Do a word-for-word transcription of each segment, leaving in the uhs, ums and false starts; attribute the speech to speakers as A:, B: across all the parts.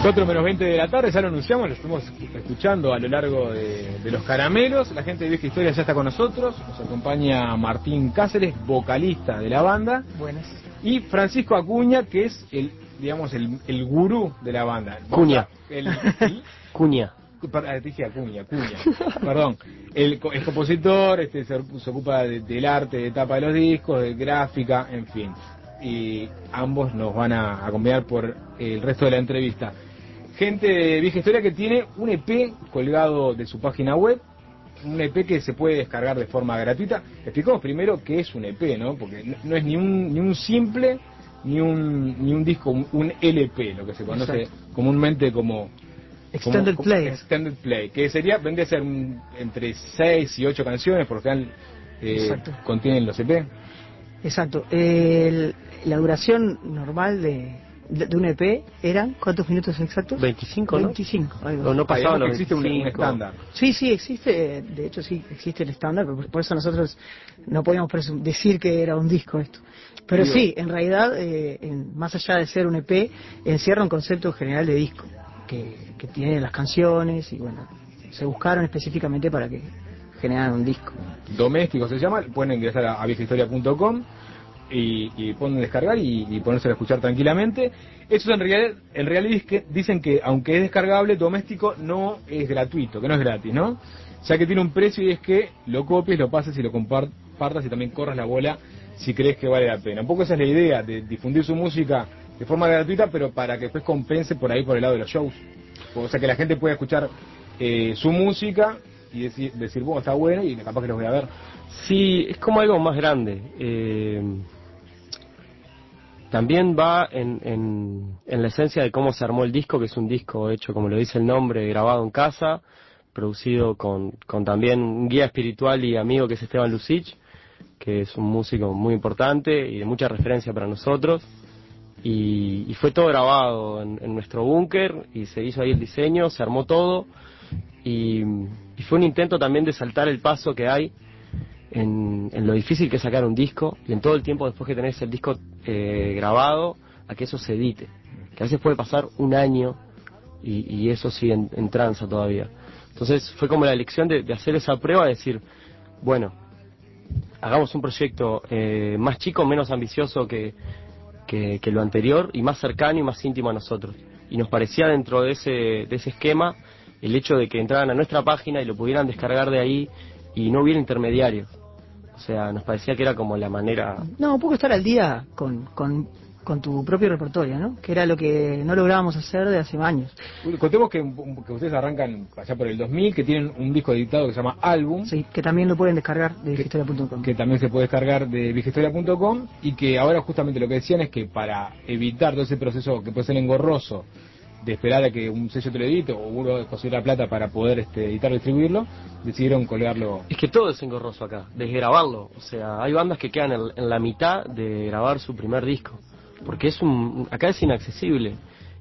A: cuatro menos veinte de la tarde, ya lo anunciamos, lo estuvimos escuchando a lo largo de, de los caramelos. La gente de Vieja Historia ya está con nosotros. Nos acompaña Martín Cáceres, vocalista de la banda.
B: Buenas.
A: Y Francisco Acuña, que es el, digamos, el, el gurú de la banda.
C: Cuña.
A: El, el,
C: Cuña.
A: Te dije Acuña, Cuña, perdón. El, el compositor, este, se, se ocupa de, del arte, de tapa de los discos, de gráfica, en fin. Y ambos nos van a acompañar por el resto de la entrevista. Gente de Vieja Historia que tiene un E P colgado de su página web, un E P que se puede descargar de forma gratuita. Explicamos primero qué es un E P, ¿no? Porque no, no es ni un ni un simple ni un ni un disco, un, un L P, lo que se conoce Exacto. comúnmente como
B: Extended
A: como,
B: Play.
A: Como extended Play, que sería, vendría a ser un, entre seis y ocho canciones, por lo general eh, contienen los E P.
B: Exacto. El, la duración normal de, de, de un E P eran, ¿cuántos minutos exactos?
C: veinticinco, ¿no?
B: veinticinco.
C: No, no pasaba, no
A: existe un, un estándar.
B: Sí, sí, existe, de hecho sí, existe el estándar, por eso nosotros no podíamos decir que era un disco esto. Pero Digo, sí, en realidad, eh, en, más allá de ser un E P, encierra un concepto general de disco. Que, que tiene las canciones y bueno, se buscaron específicamente para que generaran un disco.
A: Doméstico se llama, pueden ingresar a, a vieja historia punto com y, y ponen descargar y, y ponerse a escuchar tranquilamente. Eso en realidad, en realidad dicen que aunque es descargable, Doméstico no es gratuito, que no es gratis, ¿no? Ya que tiene un precio y es que lo copies, lo pases y lo compartas y también corras la bola si crees que vale la pena. Un poco esa es la idea, de difundir su música de forma gratuita, pero para que después compense por ahí por el lado de los shows. O sea, que la gente pueda escuchar eh, su música y decir, decir, bueno, está bueno y capaz que los voy a ver.
C: Sí, es como algo más grande. Eh, también va en, en, en la esencia de cómo se armó el disco, que es un disco hecho, como lo dice el nombre, grabado en casa, producido con, con también un guía espiritual y amigo que es Esteban Lucich, que es un músico muy importante y de mucha referencia para nosotros. Y, y fue todo grabado en, en nuestro búnker y se hizo ahí el diseño, se armó todo y, y fue un intento también de saltar el paso que hay en, en lo difícil que es sacar un disco y en todo el tiempo después que tenés el disco eh, grabado a que eso se edite, que a veces puede pasar un año y, y eso sigue en, en tranza todavía. Entonces fue como la elección de, de hacer esa prueba, de decir, bueno, hagamos un proyecto eh, más chico, menos ambicioso que Que, que lo anterior y más cercano y más íntimo a nosotros. Y nos parecía dentro de ese, de ese esquema el hecho de que entraran a nuestra página y lo pudieran descargar de ahí y no hubiera intermediarios. O sea, nos parecía que era como la manera...
B: No, un poco estar al día con, con, con tu propio repertorio, ¿no? Que era lo que no lográbamos hacer de hace años.
A: Contemos que, que ustedes arrancan allá por el dos mil, que tienen un disco editado que se llama Álbum.
B: Sí, que también lo pueden descargar de vieja historia punto com.
A: Que también se puede descargar de vieja historia punto com y que ahora justamente lo que decían es que para evitar todo ese proceso que puede ser engorroso de esperar a que un sello te lo edite o uno consiga la plata para poder este, editarlo y distribuirlo, decidieron colgarlo.
C: Es que todo es engorroso acá, desde grabarlo. O sea, hay bandas que quedan en, en la mitad de grabar su primer disco, porque es un acá es inaccesible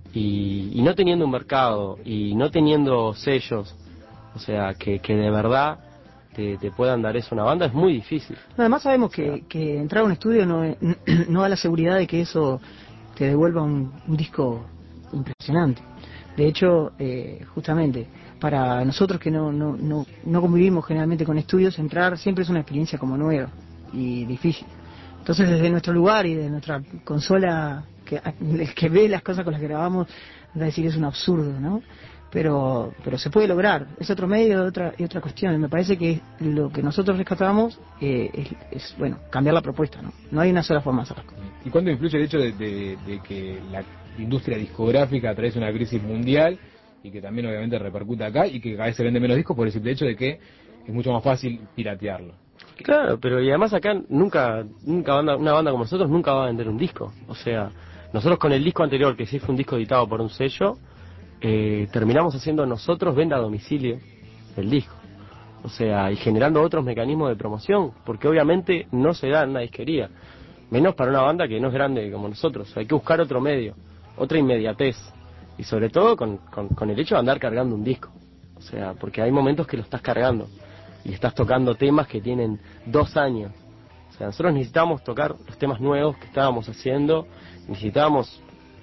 C: y, y no teniendo un mercado y no teniendo sellos, o sea, que, que de verdad te, te puedan dar eso a una banda es muy difícil.
B: Además sabemos
C: o sea,
B: que, que entrar a un estudio no, no da la seguridad de que eso te devuelva un, un disco impresionante. De hecho, eh, justamente para nosotros que no, no, no, no convivimos generalmente con estudios, entrar siempre es una experiencia como nueva y difícil. Entonces, desde nuestro lugar y de nuestra consola, que, el que ve las cosas con las que grabamos, va a decir que es un absurdo, ¿no? Pero pero se puede lograr, es otro medio de otra, y otra cuestión. Me parece que lo que nosotros rescatamos eh, es, es, bueno, cambiar la propuesta, ¿no? No hay una sola forma de hacerlo.
A: ¿Y cuándo influye el hecho de, de, de que la industria discográfica atraviesa una crisis mundial y que también obviamente repercute acá y que cada vez se vende menos discos por el simple hecho de que es mucho más fácil piratearlo?
C: Claro, pero y además acá nunca, nunca banda, una banda como nosotros nunca va a vender un disco. O sea, nosotros con el disco anterior, que sí fue un disco editado por un sello, eh, terminamos haciendo nosotros venda a domicilio del disco. O sea, y generando otros mecanismos de promoción, porque obviamente no se da en una disquería, menos para una banda que no es grande como nosotros. Hay que buscar otro medio, otra inmediatez, y sobre todo con, con, con el hecho de andar cargando un disco. O sea, porque hay momentos que lo estás cargando y estás tocando temas que tienen dos años. O sea, nosotros necesitábamos tocar los temas nuevos que estábamos haciendo, necesitábamos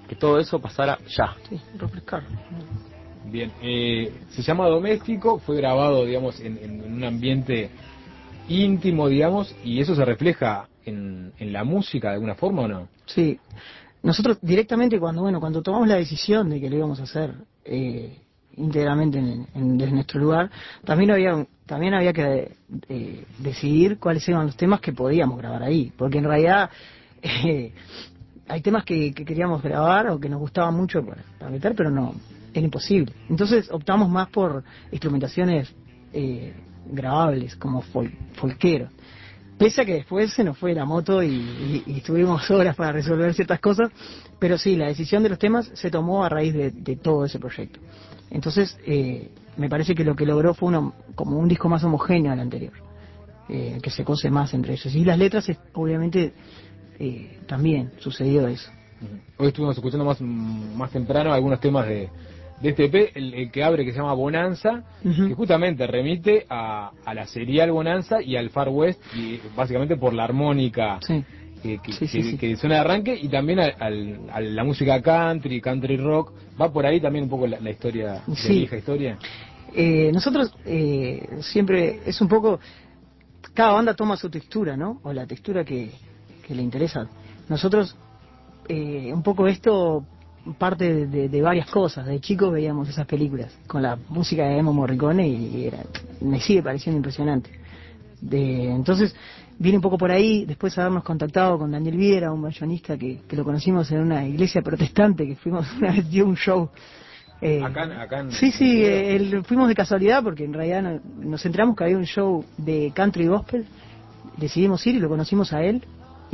C: que todo eso pasara ya.
B: Sí, refrescar.
A: Bien, eh, se llama Doméstico, fue grabado, digamos, en, en un ambiente íntimo, digamos, y eso se refleja en, en la música de alguna forma, ¿o no?
B: Sí, nosotros directamente cuando bueno cuando tomamos la decisión de que lo íbamos a hacer eh, íntegramente en, en, desde nuestro lugar, también había también había que eh, decidir cuáles eran los temas que podíamos grabar ahí, porque en realidad eh, hay temas que, que queríamos grabar o que nos gustaban mucho para, para meter, pero no, era imposible. Entonces optamos más por instrumentaciones eh, grabables, como fol, folquero. Pese a que después se nos fue la moto y, y, y tuvimos horas para resolver ciertas cosas, pero sí, la decisión de los temas se tomó a raíz de, de todo ese proyecto. Entonces, eh, me parece que lo que logró fue uno, como un disco más homogéneo al anterior, eh, que se cose más entre ellos. Y las letras, obviamente, eh, también sucedió eso.
A: Hoy estuvimos escuchando más, más temprano algunos temas de, de este E P, el, el que abre, que se llama Bonanza, uh-huh. que justamente remite a, a la serial Bonanza y al Far West, y básicamente por la armónica
B: sí.
A: que, que,
B: sí, sí,
A: que,
B: sí.
A: que suena de arranque, y también a, a, a la música country, country rock. Va por ahí también un poco la, la historia,
B: sí.
A: la vieja historia.
B: Eh, nosotros eh, siempre es un poco, cada banda toma su textura, ¿no? O la textura que, que le interesa. Nosotros eh, un poco esto parte de, de, de varias cosas. De chicos veíamos esas películas con la música de Ennio Morricone y era, me sigue pareciendo impresionante. De, entonces viene un poco por ahí. Después habernos contactado con Daniel Viera, un banjonista que, que lo conocimos en una iglesia protestante, que fuimos una vez, dio un show. Eh,
A: acá, acá en,
B: sí, sí,
A: en
B: eh, el, fuimos de casualidad porque en realidad no, nos enteramos que había un show de country gospel. Decidimos ir y lo conocimos a él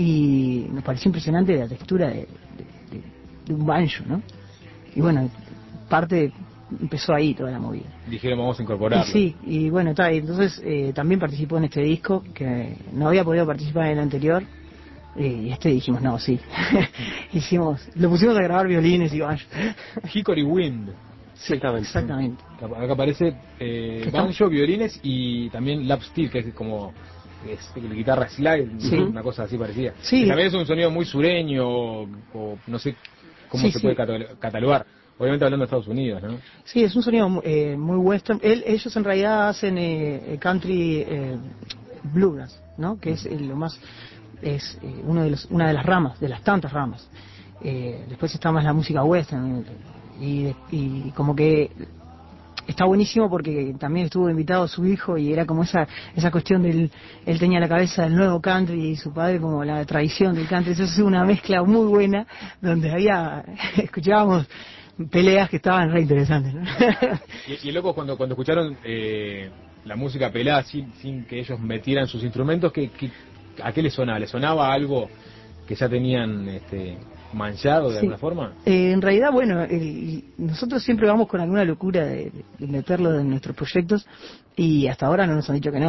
B: y nos pareció impresionante la textura de, de, de, de un banjo, ¿no? Y bueno, parte empezó ahí toda la movida.
A: Dijeron, vamos a incorporarlo.
B: Y sí, y bueno, está, entonces eh, también participó en este disco, que no había podido participar en el anterior, eh, y este dijimos, no, sí. Hicimos, lo pusimos a grabar violines y banjo.
A: Hickory Wind.
B: Sí, exactamente. exactamente.
A: Acá aparece eh, banjo, violines y también lap steel, que es como es, la guitarra slide, sí. una cosa así parecida.
B: Sí.
A: Que también es un sonido muy sureño, o, o no sé cómo sí, se sí. puede catalogar. Obviamente hablando de Estados Unidos, ¿no?
B: Sí, es un sonido eh, muy western. Él, ellos en realidad hacen eh, country eh, bluegrass, ¿no? Que es eh, lo más, es eh, uno de los, una de las ramas, de las tantas ramas. Eh, después está más la música western y, y como que está buenísimo porque también estuvo invitado su hijo y era como esa esa cuestión del, él tenía la cabeza del nuevo country y su padre como la tradición del country. Eso es una mezcla muy buena donde había, escuchábamos peleas que estaban re interesantes, ¿no?
A: y, y loco, cuando cuando escucharon eh, la música pelada sin, sin que ellos metieran sus instrumentos, ¿qué, qué, ¿a qué les sonaba? ¿Les sonaba algo que ya tenían este, manchado de sí. alguna forma?
B: Eh, en realidad, bueno, el, nosotros siempre vamos con alguna locura de, de meterlo en nuestros proyectos y hasta ahora no nos han dicho que no.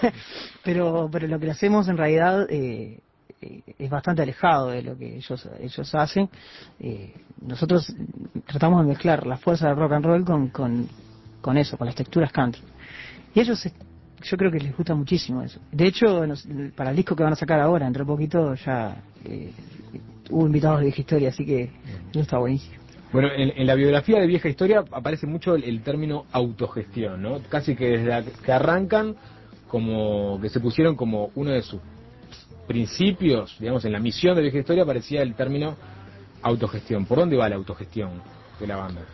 B: pero pero lo que hacemos en realidad eh, es bastante alejado de lo que ellos ellos hacen. Eh, nosotros tratamos de mezclar la fuerza del rock and roll con con, con eso, con las texturas country. Y ellos, yo creo que les gusta muchísimo eso. De hecho, nos, para el disco que van a sacar ahora, entre poquito, ya eh, hubo invitados de Vieja Historia, así que eso está buenísimo.
A: Bueno, en, en la biografía de Vieja Historia aparece mucho el, el término autogestión, ¿no? Casi que desde la, que arrancan, como que se pusieron como uno de sus principios, digamos, en la misión de Vieja Historia aparecía el término autogestión. ¿Por dónde va la autogestión de la banda?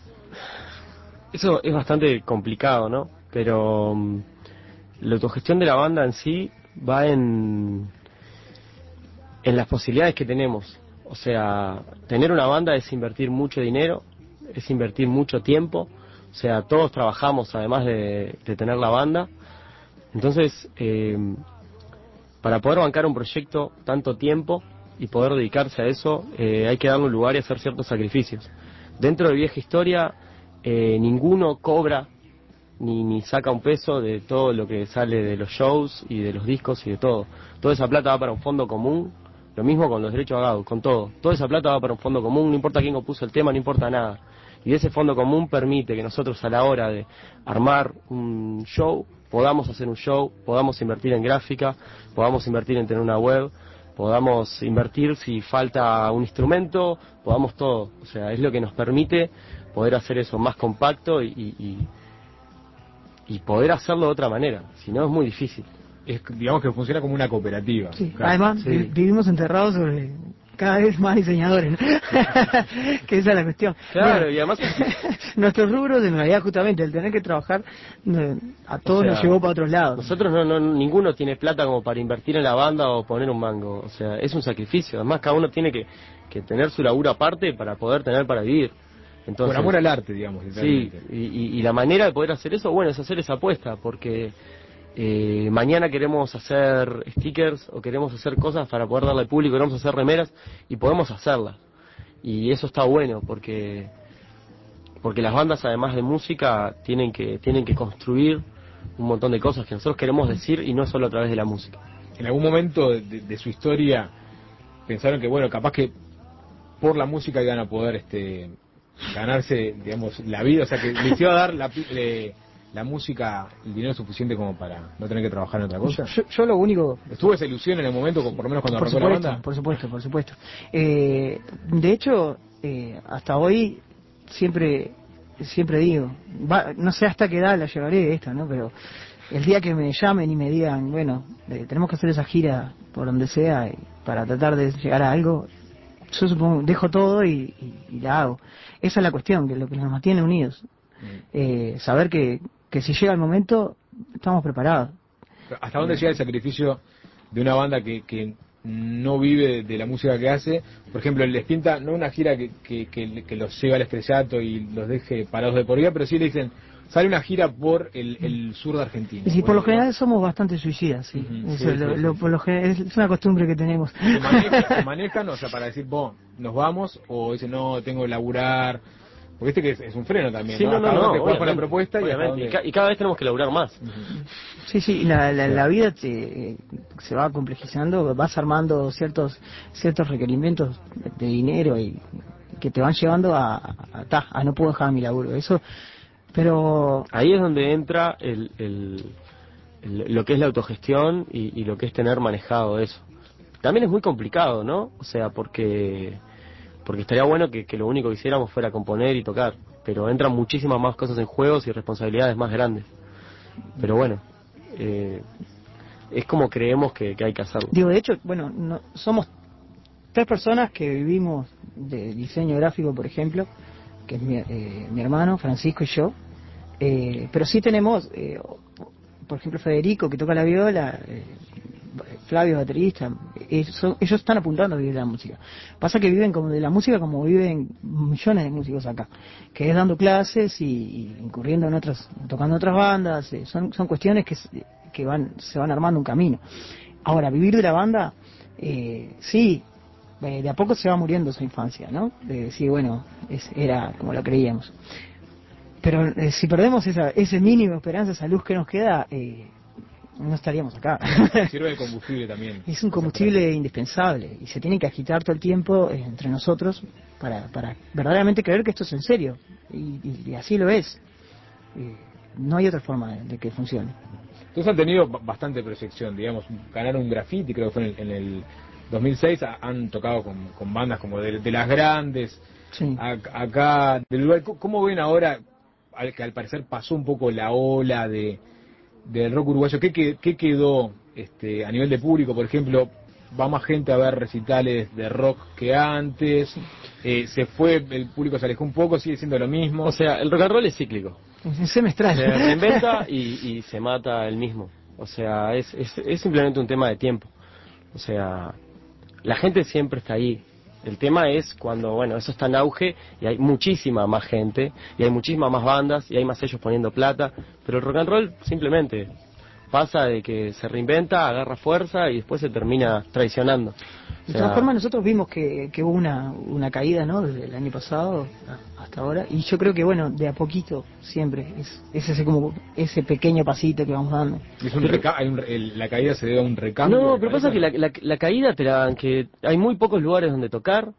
C: Eso es bastante complicado, ¿no? Pero um, la autogestión de la banda en sí va en en las posibilidades que tenemos. O sea, tener una banda es invertir mucho dinero, es invertir mucho tiempo. O sea, todos trabajamos además de, de tener la banda. Entonces, eh, para poder bancar un proyecto tanto tiempo y poder dedicarse a eso, eh, hay que darle un lugar y hacer ciertos sacrificios. Dentro de Vieja Historia, eh, ninguno cobra ni, ni saca un peso de todo lo que sale de los shows y de los discos y de todo. Toda esa plata va para un fondo común. Lo mismo con los derechos agados, con todo. Toda esa plata va para un fondo común, no importa quién compuso el tema, no importa nada. Y ese fondo común permite que nosotros a la hora de armar un show, podamos hacer un show, podamos invertir en gráfica, podamos invertir en tener una web. podamos invertir si falta un instrumento, podamos todo. O sea, es lo que nos permite poder hacer eso más compacto y, y, y poder hacerlo de otra manera. Si no, es muy difícil.
A: Es, digamos que funciona como una cooperativa.
B: Sí.
A: Claro.
B: Además,
C: Sí.
B: vi- vivimos enterrados sobre cada vez más diseñadores, ¿no? Que esa es la cuestión.
C: Claro,
B: Bueno,
C: y además...
B: nuestros rubros, en realidad, justamente, el tener que trabajar, eh, a todos
C: O sea,
B: nos llevó para otros lados.
C: Nosotros no, no, ninguno tiene plata como para invertir en la banda o poner un mango. O sea, es un sacrificio. Además, cada uno tiene que, que tener su laburo aparte para poder tener para vivir. Entonces,
A: Por amor al arte, digamos.
C: sí, y, y, y la manera de poder hacer eso, bueno, es hacer esa apuesta, porque eh, mañana queremos hacer stickers o queremos hacer cosas para poder darle al público, queremos hacer remeras y podemos hacerlas. Y eso está bueno, porque porque las bandas, además de música, tienen que tienen que construir un montón de cosas que nosotros queremos decir y no solo a través de la música.
A: En algún momento de, de, de su historia pensaron que, bueno, capaz que por la música iban a poder este ganarse, digamos, la vida, o sea, que les iba a dar la, eh, la música el dinero suficiente como para no tener que trabajar en otra cosa.
B: Yo, yo lo único...
A: ¿Estuvo esa ilusión en el momento, por lo menos cuando
B: Por
A: arrancó la
B: supuesto,
A: banda?
B: por supuesto, por supuesto. Eh, de hecho, eh, hasta hoy siempre siempre digo, va, no sé hasta qué edad la llevaré esta, ¿no? Pero el día que me llamen y me digan, bueno, eh, tenemos que hacer esa gira por donde sea y para tratar de llegar a algo, yo supongo, dejo todo y, y, y la hago. Esa es la cuestión, que lo que nos mantiene unidos. Eh, saber que, que si llega el momento, estamos preparados.
A: ¿Hasta dónde llega el sacrificio de una banda que, que no vive de la música que hace? Por ejemplo, les pinta no una gira que, que, que, que los lleve al estrellato y los deje parados de por vida, pero sí le dicen, sale una gira por el, el sur de Argentina.
B: Y sí, por lo
A: Bueno,
B: general somos bastante suicidas, sí.
A: Ujú,
B: Eso,
A: sí,
B: lo,
A: sí,
B: lo-
A: sí.
B: por lo general, es una costumbre que tenemos.
A: ¿Se manejan, se manejan, o sea, para decir, vos, nos vamos? O dicen, no, tengo que laburar. Porque este que es, es un freno también,
C: Sí,
A: ¿no?
C: no, no,
A: Hasta
C: no,
A: dónde jugar con la
C: obviamente,
A: propuesta y hasta
C: obviamente.
A: dónde...
C: Y, ca- y cada vez tenemos que laburar más.
A: Ujú.
B: Sí, sí, la, la, la vida te, se va complejizando, vas armando ciertos ciertos requerimientos de dinero y que te van llevando a, a, a, a no puedo dejar mi laburo. Eso, pero
C: Ahí es donde entra el, el, el- lo que es la autogestión y, y lo que es tener manejado eso. También es muy complicado, ¿no? O sea, porque porque estaría bueno que, que lo único que hiciéramos fuera componer y tocar, pero entran muchísimas más cosas en juegos y responsabilidades más grandes. Pero bueno, eh, es como creemos que, que hay que hacerlo.
B: digo, de hecho, bueno, no, somos tres personas que vivimos de diseño gráfico, por ejemplo, que es mi, eh, mi hermano, Francisco y yo, eh, pero sí tenemos, eh, por ejemplo, Federico, que toca la viola, eh, Flavio, baterista, eh, son- ellos están apuntando a vivir de la música. Pasa que viven como de la música como viven millones de músicos acá, que es dando clases y, y incurriendo en otras, tocando otras bandas, eh, son, son cuestiones que, se- que van, se van armando un camino. Ahora, vivir de la banda, eh, sí, eh, de a poco se va muriendo esa infancia, ¿no? De decir, bueno, es, era como lo creíamos. Pero eh, si perdemos esa, ese mínimo de esperanza, esa luz que nos queda, eh, no estaríamos acá.
A: Sirve de combustible también.
B: Es un combustible indispensable y se tiene que agitar todo el tiempo eh, entre nosotros para, para verdaderamente creer que esto es en serio. Y, y- y así lo es. Eh, no hay otra forma de, de que funcione.
A: Entonces han tenido ba- bastante proyección, digamos, ganaron un graffiti, creo que fue en el, en el dos mil seis, ha- han tocado con, con bandas como de, de las grandes,
B: Sí.
A: a- acá del Uruguay. ¿Cómo- ¿Cómo ven ahora, al, que al parecer pasó un poco la ola de del rock uruguayo? ¿Qué, que- qué quedó este, a nivel de público? Por ejemplo, va más gente a ver recitales de rock que antes, eh, se fue, el público se alejó un poco, sigue siendo lo mismo.
C: O sea, el rock and roll es cíclico.
B: Es semestral.
C: Se reinventa y, y se mata el mismo. O sea, es, es, es simplemente un tema de tiempo. O sea, la gente siempre está ahí. El tema es cuando, bueno, eso está en auge y hay muchísima más gente y hay muchísimas más bandas y hay más sellos poniendo plata. Pero el rock and roll simplemente pasa de que se reinventa, agarra fuerza y después se termina traicionando. O
B: De
C: sea,
B: todas formas, nosotros vimos que, que hubo una, una caída, ¿no? Desde el año pasado a- hasta ahora. Y yo creo que, bueno, de a poquito siempre. Es, es ese, como, ese pequeño pasito que vamos dando.
A: Es un reca- hay un- el- la caída se debe a un recambio.
C: No,
A: ¿me
C: pero pasa
A: parece?
C: que la, la, la caída te la dan, que hay muy pocos lugares donde tocar.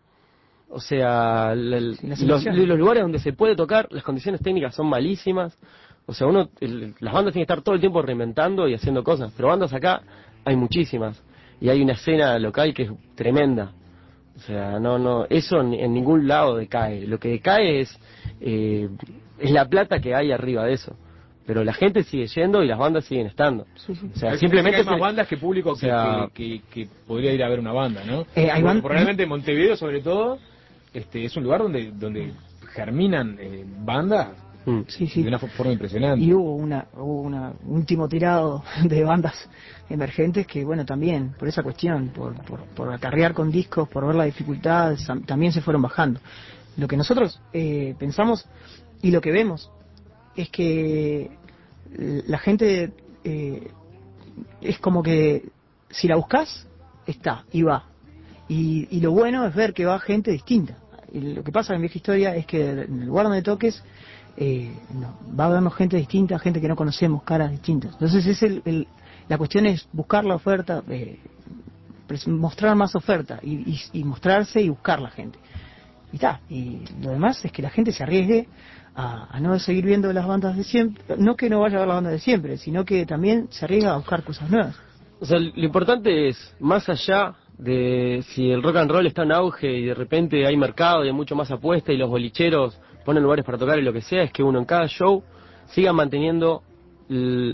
C: O sea, la- el-
B: Sí, las
C: los,
B: situaciones.
C: los lugares donde se puede tocar, las condiciones técnicas son malísimas. O sea, uno, el- las bandas tienen que estar todo el tiempo reinventando y haciendo cosas. Pero bandas acá hay muchísimas. y hay una escena local que es tremenda. O sea, no, no, eso en, en ningún lado decae. Lo que decae es, eh, es la plata que hay arriba de eso. Pero la gente sigue yendo y las bandas siguen estando.
B: Sí, sí.
C: O sea,
A: Hay-
C: simplemente
A: hay más
C: se-
A: bandas que público
C: o
A: que,
C: sea,
A: que, que, que podría ir a ver una banda, ¿no?
B: Eh, hay
A: Porque
B: ban-
A: realmente Montevideo, sobre todo, este es un lugar donde donde germinan eh, bandas
C: mm.
B: Sí, sí.
A: de una fo- forma impresionante.
B: Y hubo una, hubo una, un último tirado de bandas emergentes que, bueno, también, por esa cuestión, por, por, por acarrear con discos, por ver la dificultad, sam- también se fueron bajando. Lo que nosotros eh, pensamos y lo que vemos es que eh, la gente eh, es como que si la buscas, está y va. Y, y lo bueno es ver que va gente distinta. Y lo que pasa en Vieja Historia es que en el lugar donde toques eh, no, va a vernos gente distinta, gente que no conocemos, caras distintas. Entonces es el, el- la cuestión es buscar la oferta, eh, pres- mostrar más oferta y, y, y mostrarse y buscar la gente. Y está. Y lo demás es que la gente se arriesgue a, a no seguir viendo las bandas de siempre. No que no vaya a ver las bandas de siempre, sino que también se arriesga a buscar cosas nuevas.
C: O sea, lo importante es, más allá de si el rock and roll está en auge y de repente hay mercado y hay mucho más apuesta y los bolicheros ponen lugares para tocar y lo que sea, es que uno en cada show siga manteniendo el,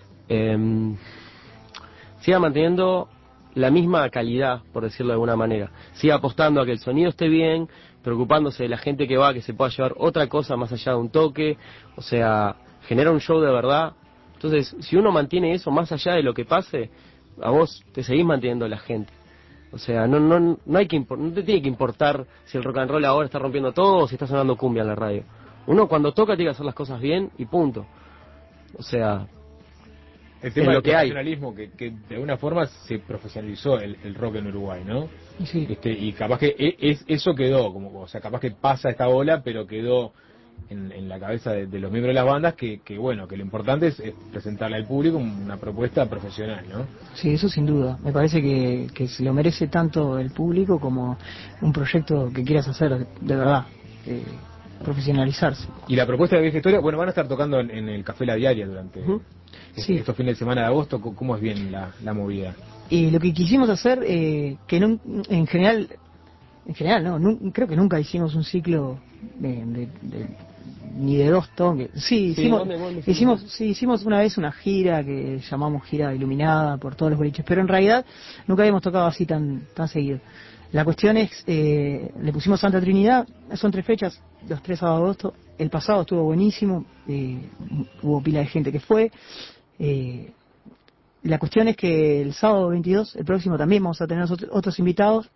C: em, siga manteniendo la misma calidad, por decirlo de alguna manera. Siga apostando a que el sonido esté bien, preocupándose de la gente que va, que se pueda llevar otra cosa más allá de un toque, o sea, genera un show de verdad. Entonces, si uno mantiene eso más allá de lo que pase, a vos te seguís manteniendo la gente. O sea, no no no hay que impor- no te tiene que importar si el rock and roll ahora está rompiendo todo o si está sonando cumbia en la radio. Uno cuando toca tiene que hacer las cosas bien y punto. O sea,
A: El tema
C: en lo
A: del
C: que hay.
A: profesionalismo, que, que de alguna forma se profesionalizó el, el rock en Uruguay, ¿no?
B: Y sí.
A: Este, y capaz que e- es, eso quedó, como, o sea, capaz que pasa esta ola, pero quedó en, en la cabeza de, de los miembros de las bandas que, que, bueno, que lo importante es, es presentarle al público una propuesta profesional, ¿no?
B: Sí, eso sin duda. Me parece que, que se lo merece tanto el público como un proyecto que quieras hacer de verdad, eh, profesionalizarse.
A: Y la propuesta de Vieja Historia, bueno, van a estar tocando en, en el Café La Diaria durante
C: Ujú.
A: est-
B: Sí.
A: estos fines de semana de agosto. ¿Cómo cómo es bien la, la movida?
B: Y lo que quisimos hacer, eh, que no, en general, en general, no, nu- creo que nunca hicimos un ciclo de, de- de- ni de dos toques. Sí,
C: Sí,
B: hicimos,
C: ¿dónde- dónde
B: hicimos,
C: hicimos?
B: sí, hicimos una vez una gira que llamamos gira iluminada por todos los boliches, pero en realidad nunca habíamos tocado así tan, tan seguido. La cuestión es, eh, le pusimos Santa Trinidad, son tres fechas, los tres sábados de agosto. El pasado estuvo buenísimo, eh, hubo pila de gente que fue. Eh, la cuestión es que el sábado veintidós, el próximo, también vamos a tener otros, otros invitados,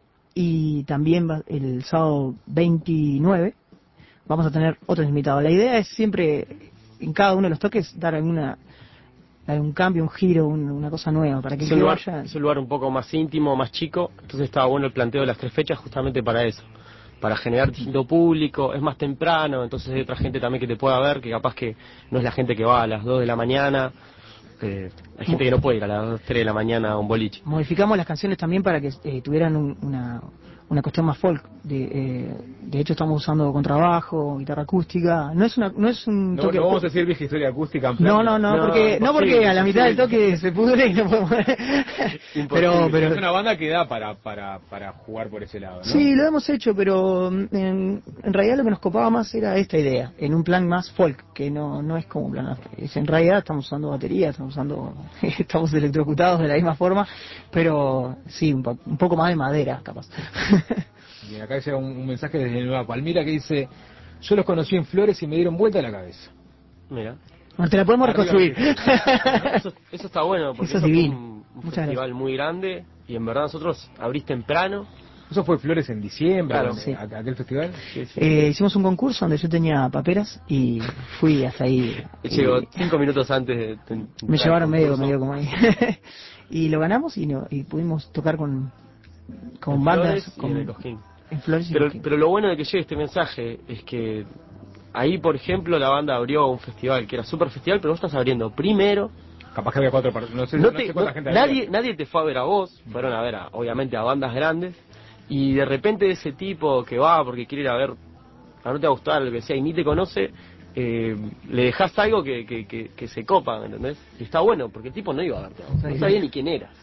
B: y también va- el sábado veintinueve vamos a tener otros invitados. La idea es siempre, en cada uno de los toques, dar alguna dar un cambio, un giro, un- una cosa nueva, para que
C: Es
B: el
C: un,
B: que
C: lugar,
B: vaya...
C: es un lugar un poco más íntimo, más chico, entonces estaba bueno el planteo de las tres fechas justamente para eso, para generar distinto público, es más temprano, entonces hay otra gente también que te pueda ver, que capaz que no es la gente que va a las dos de la mañana, eh, hay gente que no puede ir a las dos, tres de la mañana a un boliche.
B: Modificamos las canciones también para que eh, tuvieran un- una, una cuestión más folk. De, eh, de hecho estamos usando contrabajo, guitarra acústica. No es una no es un
A: No,
B: toque.
A: no vamos a decir Vieja Historia acústica en
B: No,
A: plan-
B: no, no,
C: No,
B: porque no porque
C: imposible,
B: a la mitad del
C: imposible.
B: toque se pudre y no podemos.
C: Imposible.
B: pero
A: Es
B: pero
A: una banda que da para, para, para jugar por ese lado, ¿no?
B: sí, lo hemos hecho, pero mm, en, en realidad lo que nos copaba más era esta idea, en un plan más folk, que no no es como un plan. Es, en realidad estamos usando batería, estamos usando estamos electrocutados de la misma forma, pero sí, un, po- un poco más de madera, capaz.
A: Y acá llega un, un mensaje desde Nueva Palmira que dice: yo los conocí en Flores y me dieron vuelta la cabeza.
C: Mira.
B: Bueno, te la podemos
A: Arriba,
B: reconstruir.
C: Eso, eso está bueno, porque
B: Eso
C: eso,
B: es
C: fue
B: divino.
C: un, un
B: Muchas
C: festival
B: gracias.
C: muy grande y en verdad nosotros abrís temprano.
A: Eso fue Flores en diciembre,
C: Claro,
A: donde-
B: sí.
A: a- aquel festival.
C: Sí, sí.
B: Eh, hicimos un concurso donde yo tenía paperas y fui hasta ahí.
C: Y llegó
B: Y
C: cinco minutos antes de... de- de
B: me
C: entrar
B: llevaron
C: al
B: medio,
C: concurso.
B: medio como ahí. Y lo ganamos y, no, y pudimos tocar con, con
C: En
B: bandas.
C: Flores y
B: con,
C: en el Cosquín.
B: en Flores y
C: Pero,
B: Cosquín.
C: pero lo bueno de que llegue este mensaje es que ahí, por ejemplo, la banda abrió un festival que era super festival, pero vos estás abriendo primero.
A: Capaz que había cuatro personas. No sé,
C: No
A: no
C: te-
A: sé cuánta
C: no-
A: gente
C: nadie,
A: había.
C: nadie te fue a ver a vos, fueron a ver, a, obviamente, a bandas grandes, y de repente ese tipo que va porque quiere ir a ver, a no te va a gustar, lo que sea, y ni te conoce, eh, le dejás algo que, que, que, que se copa, ¿me entendés? Y está bueno, porque el tipo no iba a verte, a vos, no
B: Sí.
C: sabía ni quién eras.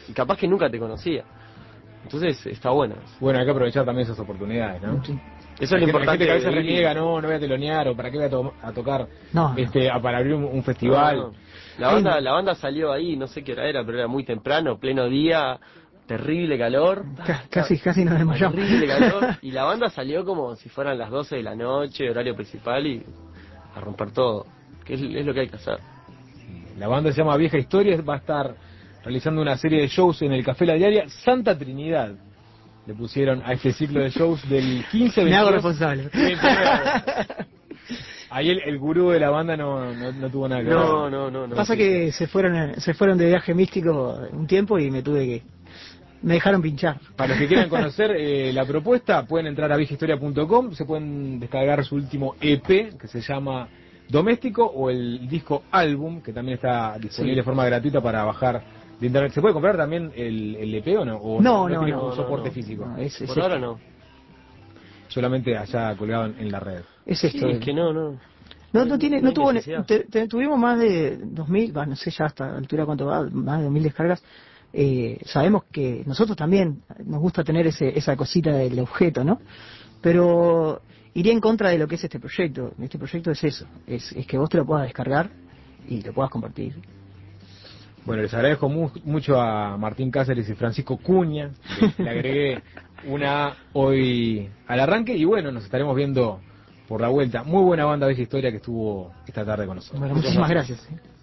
C: y capaz que nunca te conocía. Entonces está bueno.
A: Bueno, hay que aprovechar también esas oportunidades, ¿no?
B: Sí.
C: Eso es lo
A: Hay
C: importante.
A: gente que a veces
C: de vivir.
A: reniega, no, no voy a telonear, o para qué voy a, to a tocar,
B: No, no.
A: este, a, para abrir un, un festival.
C: No, no. La banda, la banda salió ahí, no sé qué hora era, pero era muy temprano, pleno día, terrible calor.
B: C casi, casi nos desmayamos.
C: Terrible calor. Y la banda salió como si fueran las doce de la noche, horario principal, y a romper todo. Que es, es lo que hay que hacer.
A: La banda se llama Vieja Historia, va a estar realizando una serie de shows en el Café La Diaria. Santa Trinidad le pusieron a este ciclo de shows del quince,
B: Me hago
A: veintidós,
B: responsable.
A: veintinueve. Ahí el, el gurú de la banda no, no, no tuvo nada que ver.
C: No, no, no, no.
B: Pasa
C: sí.
B: que se fueron se fueron de viaje místico un tiempo y me tuve que... Me dejaron pinchar.
A: Para los que quieran conocer eh, la propuesta, pueden entrar a vieja historia punto com, se pueden descargar su último E P, que se llama Doméstico, o el disco álbum, que también está disponible
B: Sí.
A: de forma gratuita para bajar de internet. ¿Se puede comprar también el, el E P o no? ¿O
B: No, no,
A: tiene
B: no,
A: un
C: no,
A: soporte
C: no.
A: físico?
B: No, es, es
C: Por ahora
B: esto.
C: no.
A: Solamente allá colgado en, en la red.
B: Es
C: Sí,
B: esto.
C: es que no, no.
B: No, no tiene, no
C: hay
B: tuvo,
C: necesidad.
B: te- te- tuvimos más de dos mil, no sé ya hasta la altura cuánto va, más de dos mil descargas. Eh, sabemos que nosotros también nos gusta tener ese, esa cosita del objeto, ¿no? Pero iría en contra de lo que es este proyecto. Este proyecto es eso, es, es que vos te lo puedas descargar y lo puedas compartir.
A: Bueno, les agradezco mu mucho a Martín Cáceres y Francisco Cuña, que le agregué una A hoy al arranque, y bueno, nos estaremos viendo por la vuelta. Muy buena banda Vieja Historia que estuvo esta tarde con nosotros.
B: Bueno, muchísimas gracias. ¿eh?